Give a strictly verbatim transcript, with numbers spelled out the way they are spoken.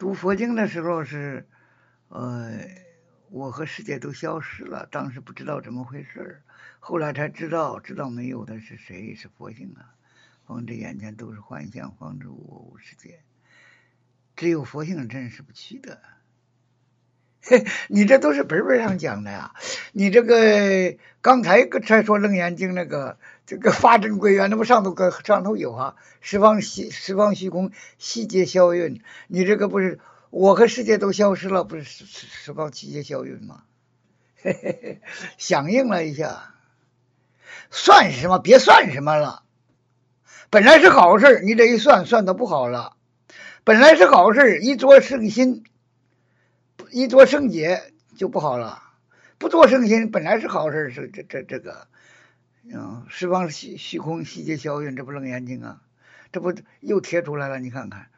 读佛经的时候是，呃，我和世界都消失了，当时不知道怎么回事，后来才知道，知道没有的是谁？是佛性啊！方知眼前都是幻象，方知我无世界。只有佛性真实不虚的。你这都是本本上讲的呀！你这个刚才才说《楞严经》那个这个法真归元，那不上头个上头有啊？十方虚十方虚空，悉皆消运。你这个不是我和世界都消失了，不是十十方悉皆消运吗？嘿嘿嘿，响应了一下，算什么？别算什么了。本来是好事，你这一算，算的不好了。本来是好事，一做圣心。一做圣解就不好了，不做圣心本来是好事，是这这这个，嗯，十方虚虚空悉皆消运，这不楞严经啊，这不又贴出来了，你看看。